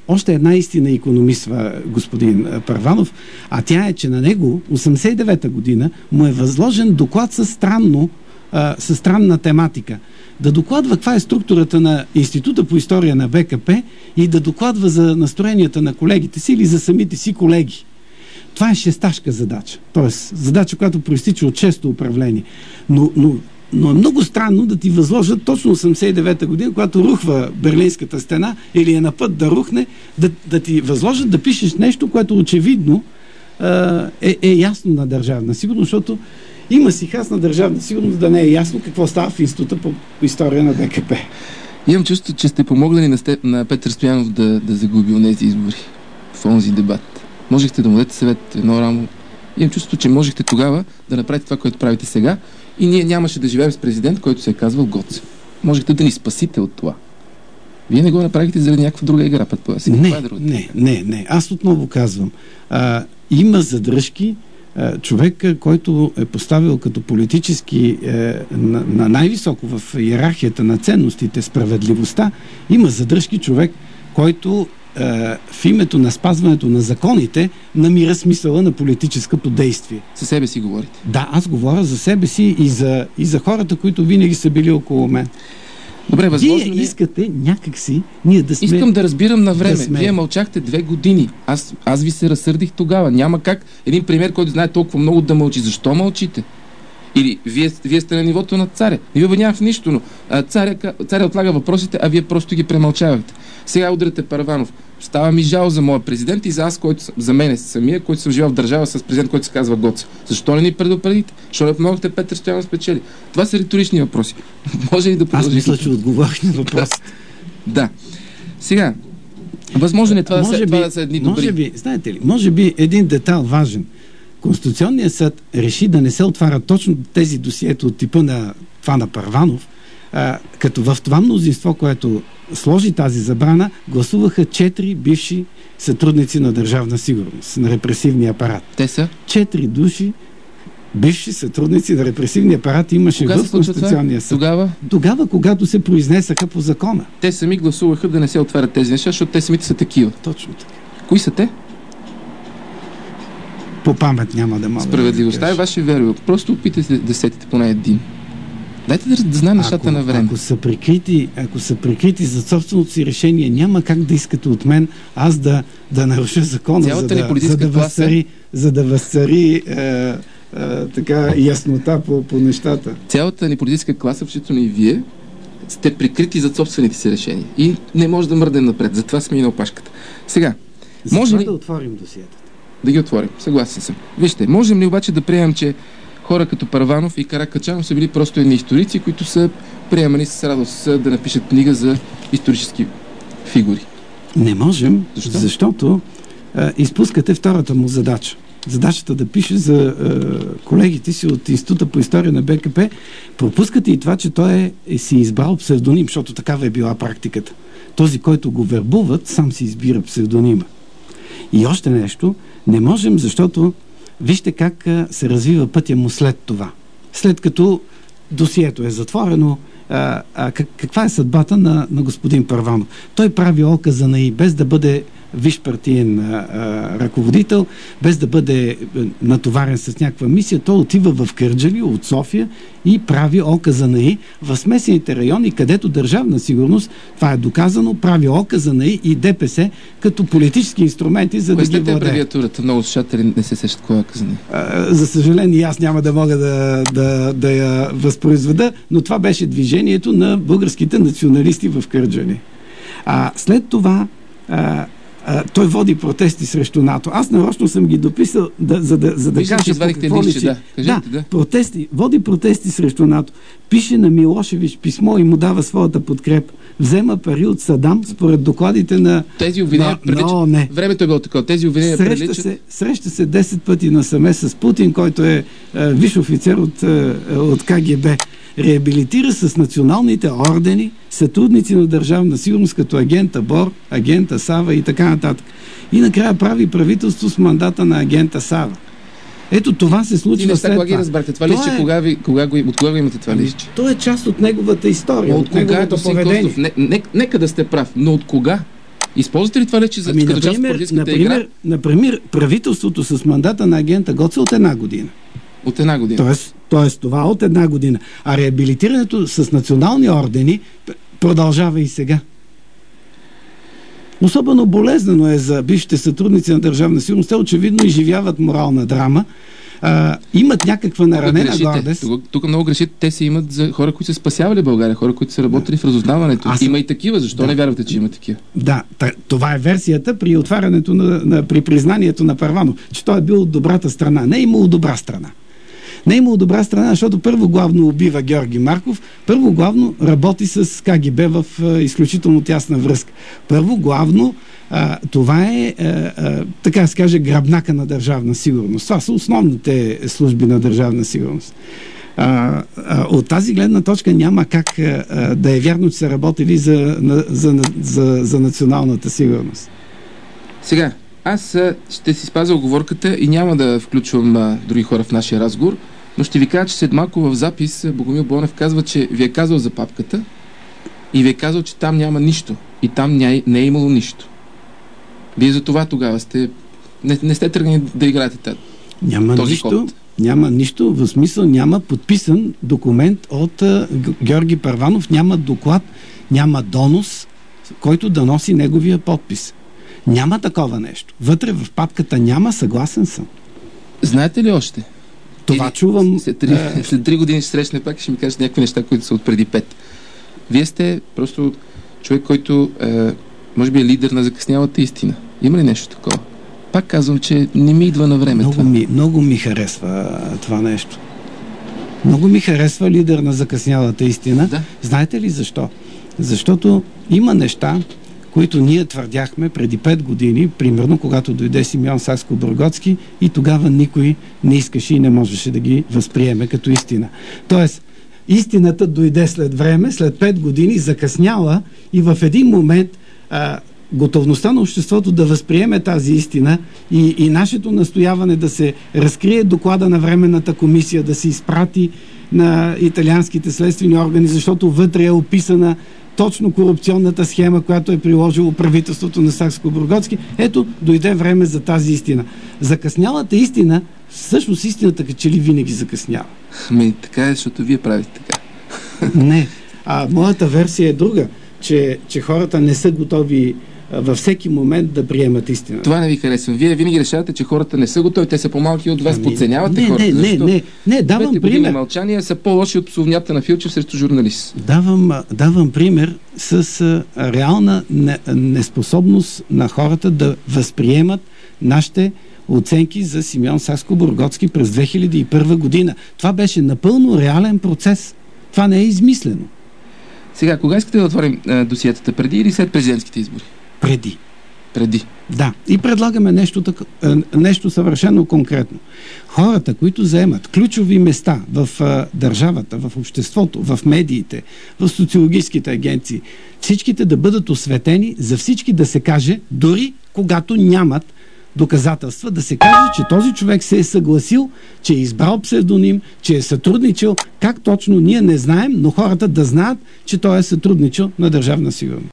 още една истина икономисва господин Първанов, а тя е, че на него 89-та година му е възложен доклад със странна тематика. Да докладва каква е структурата на Института по история на БКП и да докладва за настроенията на колегите си или за самите си колеги. Това е шесташка задача. Тоест, задача, която проистича от шесто управление. Но е много странно да ти възложат точно 89-та година, когато рухва Берлинската стена или е на път да рухне, да ти възложат да пишеш нещо, което очевидно е ясно на държавна сигурност, защото има си хас на държавна сигурност да не е ясно какво става в Института по история на БКП. Имам чувство, че сте помогнали на Петър Стоянов да загуби онези избори в онзи дебат. Можехте да му дадете съвет едно рамо. Имам чувство, че можехте тогава да направите това, което правите сега, и ние нямаше да живеем с президент, който се е казвал Гоце. Можехте да ни спасите от това. Вие не го направихте заради някаква друга игра, предполагам. Не. Аз отново казвам. Има задръжки. Човек, който е поставил като политически на най-високо в иерархията на ценностите справедливостта, има задръжки човек, който в името на спазването на законите намира смисъла на политическото действие. За себе си говорите? Да, аз говоря за себе си и за хората, които винаги са били около мен. Добре, възможно Вие искате някакси ние да сме... Искам да разбирам на време. Вие мълчахте 2 години. Аз ви се разсърдих тогава. Няма как един премиер, който знае толкова много, да мълчи. Защо мълчите? Или вие сте на нивото на царя. Не ви обвинявам в нищо, но царя отлага въпросите, а вие просто ги премълчавате. Сега удряте Първанов. Става ми жал за моя президент и за мен самия, който съм живял в държава с президент, който се казва Гоце. Защо не ни предупредите? Защо не помогнахте Петър Стоянов спечели? Това са риторични въпроси. Може ли да продължите? Аз мисля, че отговорих на въпросите. Да. Сега, възможно е това да са едни добри. Знаете ли, може би един детайл важен. Конституционният съд реши да не се отваря точно тези досиета от типа на това на Първанов, като в това мнозинство, което сложи тази забрана, гласуваха 4 бивши сътрудници на Държавна сигурност, на репресивния апарат. Те са? 4 души бивши сътрудници на репресивния апарат имаше в Конституционния съд. Тогава, когато се произнесаха по закона. Те сами гласуваха да не се отварят тези неща, защото те самите са такива. Точно така. Кои са те? По памет няма да мога. Справедливостта е ваше веро. Просто опитайте да сетите поне един. Дайте да знаем нещата на време. Ако са прикрити за собственото си решение, няма как да искате от мен аз да наруша закона, за да възцари така яснота по нещата. Цялата ни политическа класа, включително и вие, сте прикрити за собствените си решения. И не може да мърдем напред. Затова сме и на опашката. Сега, може ли да отворим досиетата? Да ги отворим. Съгласен съм. Вижте, можем ли обаче да приемем, че хора като Първанов и Каракачанов са били просто едни историци, които са приемани с радост да напишат книга за исторически фигури? Не можем, защото изпускате втората му задача. Задачата да пише за колегите си от Института по история на БКП. Пропускате и това, че той си избрал псевдоним, защото такава е била практиката. Този, който го вербуват, сам си избира псевдонима. И още нещо, не можем, защото вижте как се развива пътя му след това. След като досието е затворено, каква е съдбата на господин Първанов? Той прави оказа на без да бъде висш партиен ръководител, без да бъде натоварен с някаква мисия, той отива в Кърджали от София и прави оказа на в смесените райони, където Държавна сигурност, това е доказано, прави оказа на и ДПС като политически инструменти, за да ги владее. Абревиатурата, много слушатели не се сещат кой е оказа на За съжаление, аз няма да мога да я възпроизведа, но това беше движението на българските националисти в Кърджали. След това той води протести срещу НАТО. Аз нарочно съм ги дописал, за да кажа по какво личи. Води протести срещу НАТО. Пише на Милошевич писмо и му дава своята подкрепа. Взема пари от Садам, според докладите на тези обвинения приличат. Времето е било такова. Тези обвинения среща се 10 пъти насаме с Путин, който е висш офицер от КГБ. Реабилитира с националните ордени сътрудници на Държавна сигурност, като агента Бор, агента Сава и така нататък. И накрая прави правителство с мандата на агента Сава. Ето това се случва след това. Ги разбрахте? Това лище, от кога го имате това лище? То е част от неговата история, от неговото поведение. Нека да сте прав, но от кога? Използвате ли това вече като част от политическата игра? Например, правителството с мандата на агента Гоце от 1 година. От 1 година. Тоест това от 1 година. А реабилитирането с национални ордени продължава и сега. Особено болезнено е за бившите сътрудници на Държавна сигурност. Те очевидно изживяват морална драма. Имат някаква наранена гордост. Тук много грешите. Те си имат за хора, които са спасявали България, хора, които са работили в разузнаването. Има и такива. Защо не вярвате, че има такива? Да, това е версията при отварянето при признанието на Първанов, че той е бил от добрата страна. Не е имало добра страна. Не е имало добра страна, защото първо главно убива Георги Марков, първо главно работи с КГБ в изключително тясна връзка. Първо главно това е, така се каже, гръбнака на Държавна сигурност. Това са основните служби на Държавна сигурност. От тази гледна точка няма как да е вярно, че са работили за националната сигурност. Сега, аз ще си спазя оговорката и няма да включвам други хора в нашия разговор, но ще ви кажа, че след малко в запис Богомил Бонев казва, че ви е казал за папката и ви е казал, че там няма нищо. И там не е имало нищо. Вие за това тогава не сте тръгнали да играете този ход. Няма нищо, в смисъл няма подписан документ от Георги Първанов, няма доклад, няма донос, който да носи неговия подпис. Няма такова нещо. Вътре в папката няма, съгласен съм. Знаете ли още? Това чувам... След 3 години ще срещне пак и ще ми кажете някакви неща, които са от преди 5. Вие сте просто човек, който може би е лидер на закъснялата истина. Има ли нещо такова? Пак казвам, че не ми идва на време това. Много ми харесва това нещо. Много ми харесва лидер на закъснялата истина. Да. Знаете ли защо? Защото има неща, които ние твърдяхме преди 5 години, примерно когато дойде Симеон Сакскобургготски и тогава никой не искаше и не можеше да ги възприеме като истина. Тоест, истината дойде след време, след 5 години, закъсняла и в един момент готовността на обществото да възприеме тази истина и нашето настояване да се разкрие доклада на Временната комисия, да се изпрати на италианските следствени органи, защото вътре е описана точно корупционната схема, която е приложило правителството на Сакскобургготски. Ето, дойде време за тази истина. Закъснялата истина, всъщност истината като че ли винаги закъснява. Така е, защото вие правите така. Не. Моята версия е друга, че хората не са готови във всеки момент да приемат истина. Това не ви харесвам. Вие винаги решавате, че хората не са готови, те са по-малки от вас. Подценявате хората. Не, давам пример. Мълчания са по-лоши от псовнята на Филчев срещу журналист. Давам пример с реална неспособност на хората да възприемат нашите оценки за Симеон Сакскобургготски през 2001 година. Това беше напълно реален процес. Това не е измислено. Сега, кога искате да отворим досиетата? Преди или след президентските избори? Преди. Да. И предлагаме нещо съвършено конкретно. Хората, които заемат ключови места в държавата, в обществото, в медиите, в социологическите агенции, всичките да бъдат осветени, за всички да се каже, дори когато нямат доказателства, да се каже, че този човек се е съгласил, че е избрал псевдоним, че е сътрудничал. Как точно ние не знаем, но хората да знаят, че той е сътрудничал на Държавна сигурност.